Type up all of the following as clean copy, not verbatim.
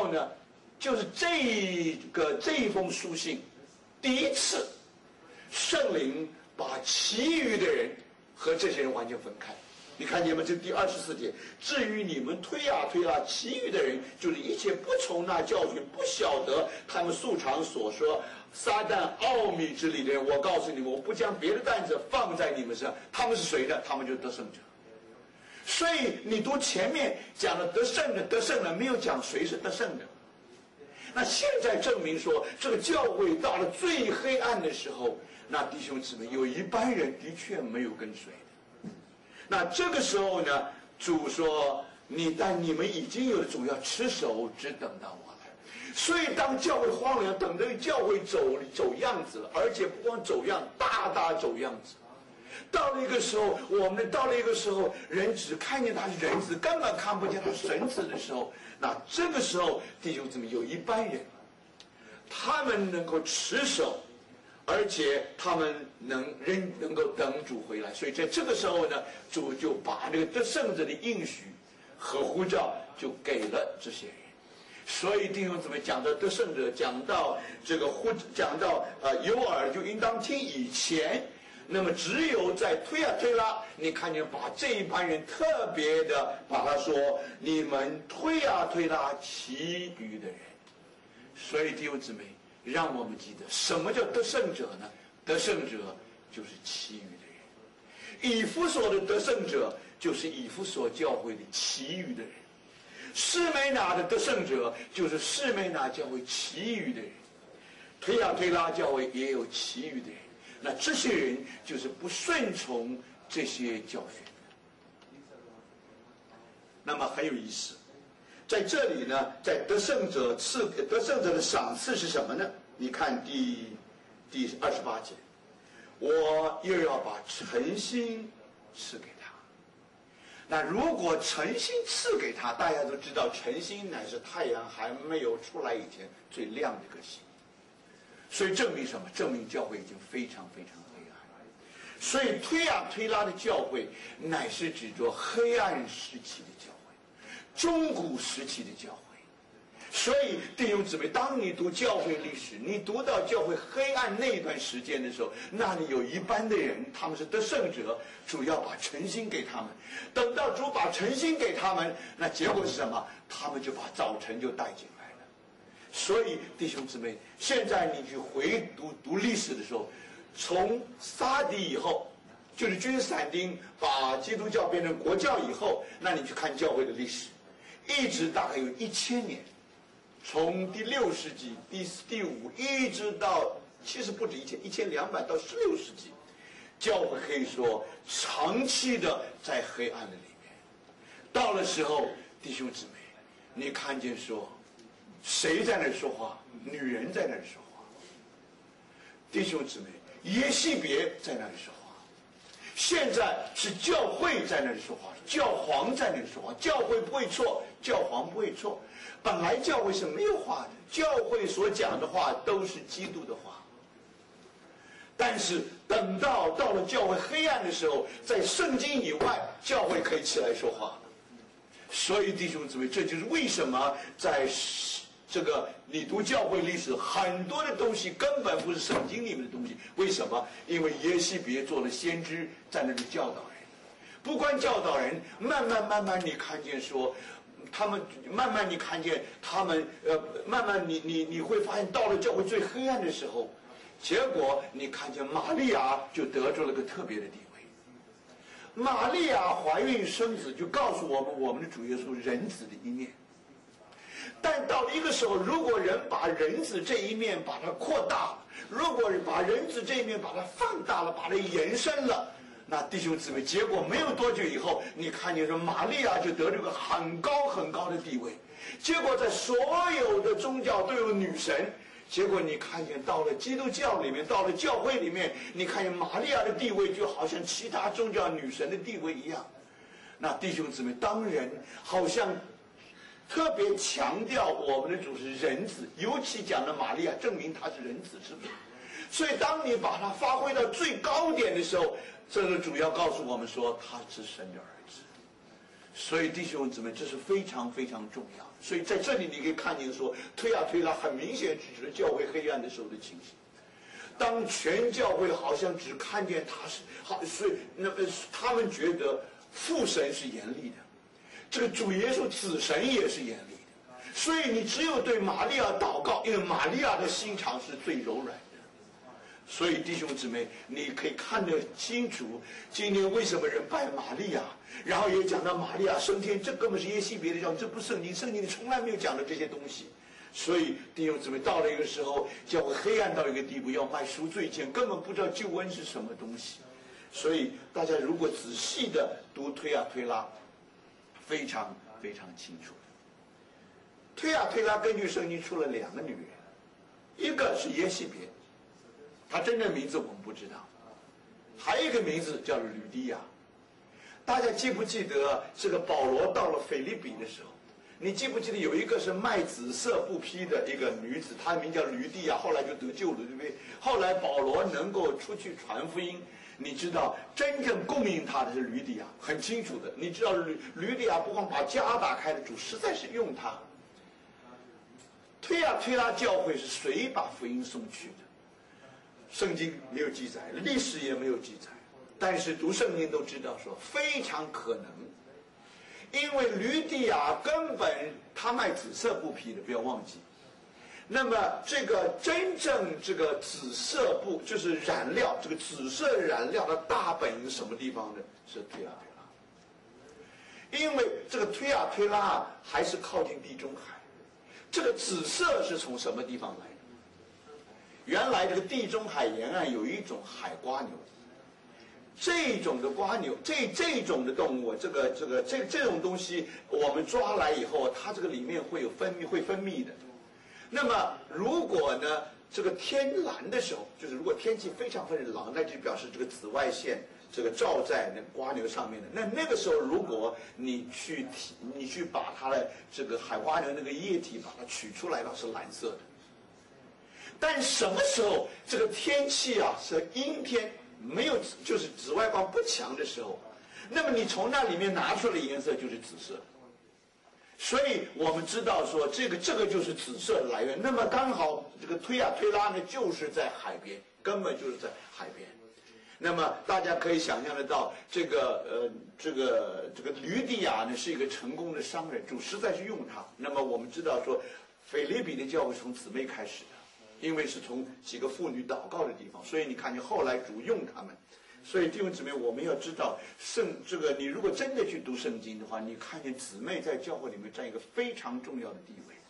候呢，就是这一封书信，第一次圣灵把其余的人和这些人完全分开。你看见吗？这第24节，至于你们推呀推拉，其余的人就是一切不从那教训，不晓得他们素常所说撒旦奥秘之理的人，我告诉你们，我不将别的担子放在你们身上。他们是谁呢？他们就是得胜者。所以你读前面讲了得胜的，得胜的，没有讲谁是得胜的。那现在证明说，这个教会到了最黑暗的时候，那弟兄姊妹有一班人的确没有跟随的。那这个时候呢，主说但你们已经有了，主要持守，只等到我来。所以当教会荒凉，等着教会走样子了，而且不光走样，大走样子。到了一个时候，人只看见他是人子，根本看不见他是神子的时候，那这个时候弟兄姊妹有一班人，他们能够持守，而且他们能够等主回来。所以在这个时候呢，主就把这个得胜者的应许和呼召就给了这些人。所以弟兄姊妹讲到得胜者，讲到有耳就应当听以前，那么只有在推呀推拉，你看见把这一班人特别的把他说，你们推呀推拉其余的人。所以弟兄姊妹，让我们记得什么叫得胜者呢？得胜者就是其余的人。以弗所的得胜者就是以弗所教会的其余的人。士美拿的得胜者就是士美拿教会其余的人。推呀推拉教会也有其余的人。那这些人就是不顺从这些教训的。那么很有意思，在这里呢，在得胜者的赏赐是什么呢？你看第28节，我又要把诚心赐给他。那如果诚心赐给他，大家都知道，诚心乃是太阳还没有出来以前最亮的一颗星。所以证明什么？证明教会已经非常非常黑暗。所以推呀推拉的教会，乃是指着黑暗时期的教会，中古时期的教会。所以弟兄姊妹，当你读教会历史，你读到教会黑暗那一段时间的时候，那里有一班的人，他们是得胜者，主要把诚心给他们。等到主把诚心给他们，那结果是什么？他们就把早晨就带进来了。所以弟兄姊妹，现在你去回读历史的时候，从撒底以后，就是君士坦丁把基督教变成国教以后，那你去看教会的历史，一直大概有1000年，从第6世纪、第5一直到，其实不止1200到16世纪，教会可以说长期的在黑暗的里面。到了时候，弟兄姊妹，你看见说谁在那儿说话？女人在那儿说话。弟兄姊妹，耶洗别在那里说话。现在是教会在那里说话，教皇在那里说话。教会不会错，教皇不会错。本来教会是没有话的，教会所讲的话都是基督的话。但是等到了教会黑暗的时候，在圣经以外，教会可以起来说话了。所以弟兄姊妹，这就是为什么在这个你读教会历史，很多的东西根本不是圣经里面的东西。为什么？因为耶洗别做了先知，在那里教导人。不光教导人，慢慢你看见说，他们慢慢你看见他们慢慢你会发现，到了教会最黑暗的时候，结果你看见玛利亚就得着了个特别的地位。玛利亚怀孕生子，就告诉我们的主耶稣人子的一面。但到一个时候，如果人把人子这一面把它扩大了，如果把人子这一面把它放大了，把它延伸了，那弟兄姊妹，结果没有多久以后，你看见说玛利亚就得了个很高很高的地位。结果在所有的宗教都有女神，结果你看见到了基督教里面，到了教会里面，你看见玛利亚的地位就好像其他宗教女神的地位一样。那弟兄姊妹，当人好像特别强调我们的主是人子，尤其讲的玛利亚，证明他是人子，是不是？所以当你把它发挥到最高点的时候，这个主要告诉我们说他是神的儿子。 所以弟兄姊妹，这是非常非常重要的。所以在这里你可以看见说，推拉很明显指着教会黑暗的时候的情形。当全教会好像只看见他是好，所以他们觉得父神是严厉的，这个主耶稣子神也是严厉的。所以你只有对玛利亚祷告，因为玛利亚的心肠是最柔软的。所以弟兄姊妹，你可以看得清楚，今天为什么人拜玛利亚，然后也讲到玛利亚升天，这根本是耶西别的教，这不是圣经里从来没有讲的这些东西。所以弟兄姊妹，到了一个时候，教会黑暗到一个地步，要卖赎罪券，根本不知道救恩是什么东西。所以大家如果仔细的读推拉，非常非常清楚的。推拉根据圣经出了两个女人，一个是耶西别，她真正名字我们不知道，还有一个名字叫吕底亚。大家记不记得这个保罗到了腓立比的时候，你记不记得有一个是卖紫色布匹的一个女子，她的名叫吕底亚，后来就得救了，对不对？后来保罗能够出去传福音，你知道真正供应他的是吕底亚，很清楚的。你知道吕底亚不光把家打开的，主实在是用他。推拉教会是谁把福音送去的？圣经没有记载，历史也没有记载，但是读圣经都知道说非常可能，因为吕底亚根本他卖紫色布匹的，不要忘记。那么这个真正这个紫色布就是染料，这个紫色染料的大本营什么地方呢？是推拉。因为这个推拉还是靠近地中海，这个紫色是从什么地方来的？原来这个地中海沿岸有一种海瓜牛，这种的瓜牛，这种的动物，这种东西，我们抓来以后，它这个里面会分泌的。那么如果呢，这个天蓝的时候，就是如果天气非常冷，那就表示这个紫外线这个照在那瓜牛上面的。那个时候，如果你去把它的这个海瓜牛那个液体把它取出来，它是蓝色的。但什么时候这个天气啊是阴天，没有就是紫外光不强的时候，那么你从那里面拿出来的颜色就是紫色。所以我们知道说这个就是紫色的来源。那么刚好这个推拉呢，就是在海边，根本就是在海边。那么大家可以想象得到，这个吕底亚呢是一个成功的商人，主实在是用他。那么我们知道说，腓立比的教会从姊妹开始的，因为是从几个妇女祷告的地方，所以你看见后来主用他们。所以弟兄姊妹，我们要知道你如果真的去读圣经的话，你看见姊妹在教会里面占一个非常重要的地位。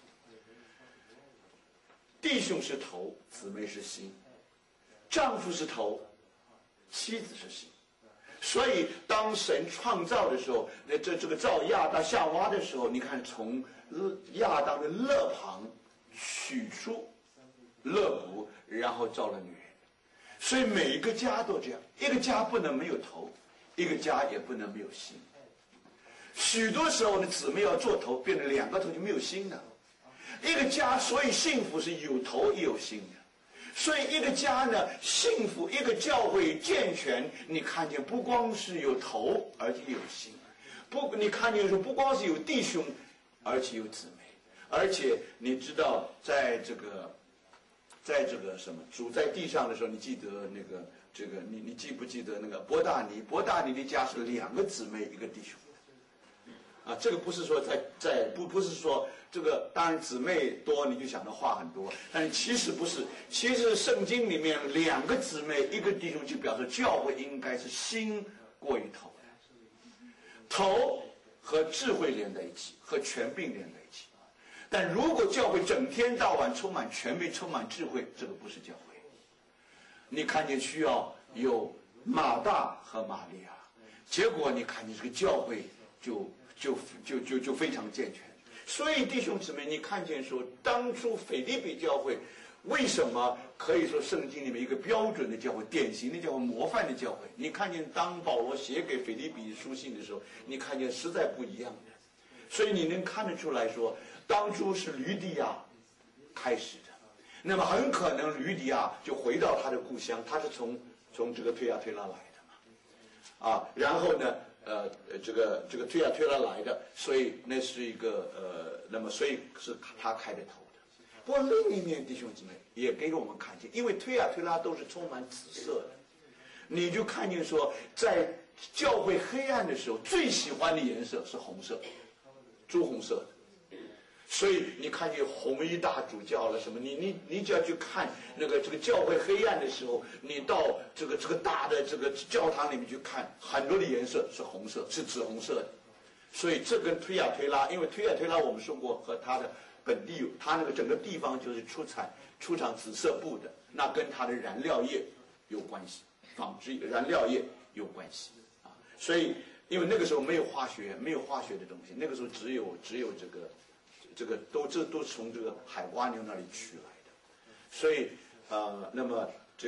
弟兄是头，姊妹是心；丈夫是头，妻子是心。所以当神创造的时候，这个造亚当夏娃的时候，你看从亚当的肋旁取出肋骨，然后造了女人。所以每一个家都这样，一个家不能没有头，一个家也不能没有心。许多时候呢，姊妹要做头，变成两个头就没有心了。一个家所以幸福是有头也有心的，所以一个家呢幸福，一个教会健全，你看见不光是有头，而且有心。你看见说不光是有弟兄，而且有姊妹，而且你知道在这个什么主在地上的时候，你记得你记不记得那个伯大尼的家是两个姊妹一个弟兄啊？这个不是说不是说这个，当然姊妹多你就想到话很多，但是其实不是，其实圣经里面两个姊妹一个弟兄就表示教会应该是心过于头的，头和智慧连在一起，和权柄连在一起。但如果教会整天到晚充满权柄、充满智慧，这个不是教会。你看见需要有马大和玛利亚，结果你看见这个教会就非常健全。所以弟兄姊妹，你看见说，当初腓立比教会为什么可以说圣经里面一个标准的教会、典型的教会、模范的教会？你看见当保罗写给腓立比书信的时候，你看见实在不一样的。所以你能看得出来说，当初是吕底亚开始的，那么很可能吕底亚就回到他的故乡，他是从这个推拉来的嘛，然后呢， 推亚推拉来的，所以那是一个那么所以是他开的头的。不过另一面弟兄姊妹也给我们看见，因为推亚推拉都是充满紫色的，你就看见说，在教会黑暗的时候，最喜欢的颜色是红色，朱红色的。所以你看见红衣大主教了什么？你只要去看这个教会黑暗的时候，你到这个大的这个教堂里面去看，很多的颜色是红色，是紫红色的。所以这跟推亚推拉，因为推亚推拉我们说过和它的本地，它那个整个地方就是出产紫色布的，那跟它的燃料业有关系，纺织燃料业有关系啊。所以因为那个时候没有化学的东西，那个时候只有这个都从这个海蜗牛那里取来的，所以那么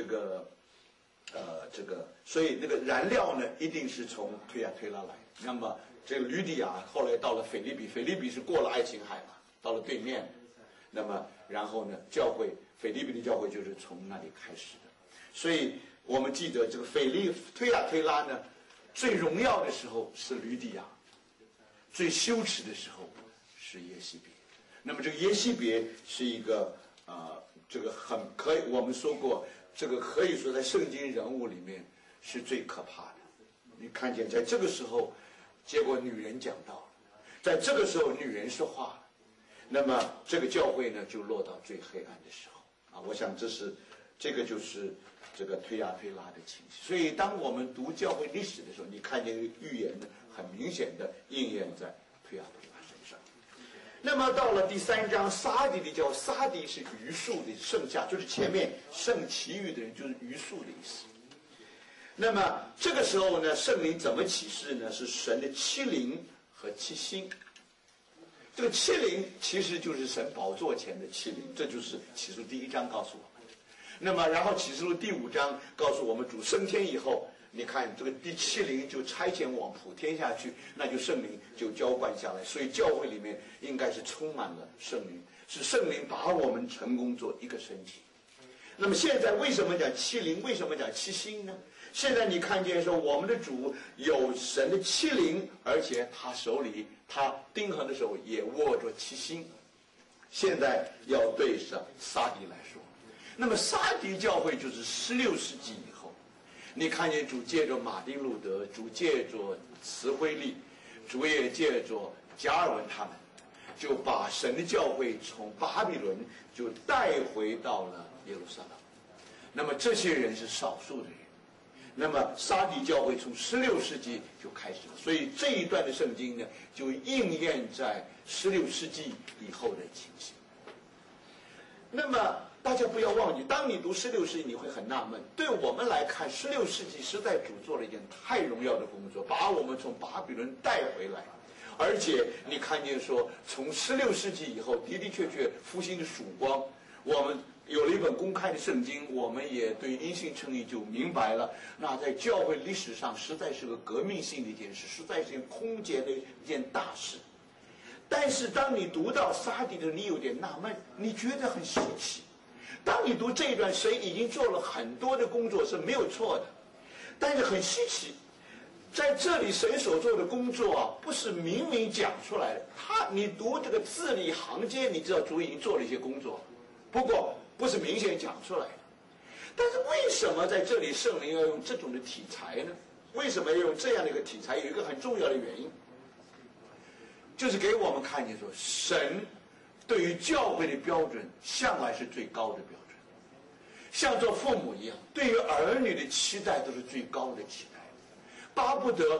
所以那个燃料呢，一定是从推亚推拉来。那么这个吕底亚后来到了腓立比，腓立比是过了爱琴海嘛，到了对面。那么然后呢，腓立比的教会就是从那里开始的。所以我们记得这个推亚推拉呢，最荣耀的时候是吕底亚，最羞耻的时候是耶西别。那么这个耶西别是一个这个很可以，我们说过，这个可以说在圣经人物里面是最可怕的。你看见在这个时候，结果女人讲道了，在这个时候女人说话了，那么这个教会呢就落到最黑暗的时候啊。我想这个就是这个推亚推拉的情形。所以当我们读教会历史的时候，你看见预言呢很明显的应验在推亚推拉身上。那么到了第3章，撒底的教会，撒底是余数的剩下，就是前面剩其余的人，就是余数的意思。那么这个时候呢，圣灵怎么启示呢？是神的七灵和七星。这个七灵其实就是神宝座前的七灵，这就是启示录第1章告诉我们的。那么然后启示录第5章告诉我们，主升天以后，你看这个第七灵就差遣往普天下去，那就圣灵就浇灌下来。所以教会里面应该是充满了圣灵，是圣灵把我们成功做一个身体。那么现在为什么讲七灵，为什么讲七星呢？现在你看见说我们的主有神的七灵，而且他手里他钉痕的手也握着七星。现在要对上撒底来说，那么撒底教会就是16世纪以后，你看见主借着马丁路德，主借着慈惠利，主也借着加尔文他们，就把神的教会从巴比伦就带回到了耶路撒冷。那么这些人是少数的人，那么撒底教会从16世纪就开始了，所以这一段的圣经呢，就应验在16世纪以后的情形。那么大家不要忘记，当你读16世纪，你会很纳闷，对我们来看，16世纪实在主做了一件太荣耀的工作，把我们从巴比伦带回来。而且你看见说，从16世纪以后，的的确确复兴的曙光，我们有了一本公开的圣经，我们也对因信称义就明白了。那在教会历史上，实在是个革命性的一件事，实在是一件空前的一件大事。但是当你读到撒底的，你有点纳闷，你觉得很稀奇。当你读这一段，神已经做了很多的工作是没有错的，但是很稀奇，在这里神所做的工作啊，不是明明讲出来的。你读这个字里行间，你知道主已经做了一些工作，不过不是明显讲出来的。但是为什么在这里圣灵要用这种的题材呢？为什么要用这样的一个题材？有一个很重要的原因，就是给我们看见说，神对于教会的标准向来是最高的标准，像做父母一样，对于儿女的期待都是最高的期待，巴不得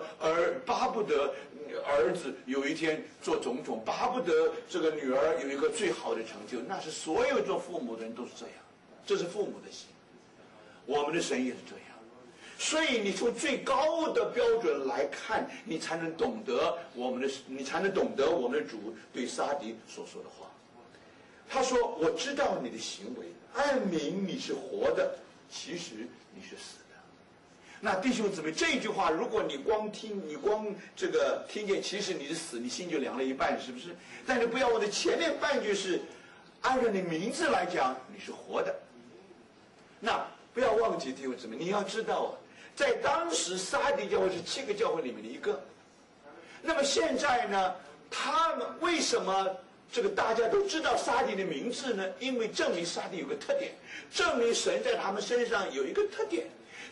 儿子有一天做总统，巴不得这个女儿有一个最好的成就，那是所有做父母的人都是这样，这是父母的心。我们的神也是这样。所以你从最高的标准来看，你才能懂得我们的主对撒底所说的话。他说：“我知道你的行为，暗明你是活的，其实你是死的。”那弟兄姊妹，这句话如果你光听见，其实你是死，你心就凉了一半，是不是？但是不要忘记前面半句是按照你名字来讲，你是活的。那不要忘记弟兄姊妹，你要知道啊， 在当时撒迪教会是7个教会里面的一个。那么现在呢，他们为什么这个大家都知道撒迪的名字呢？因为证明撒迪有个特点，证明神在他们身上有一个特点。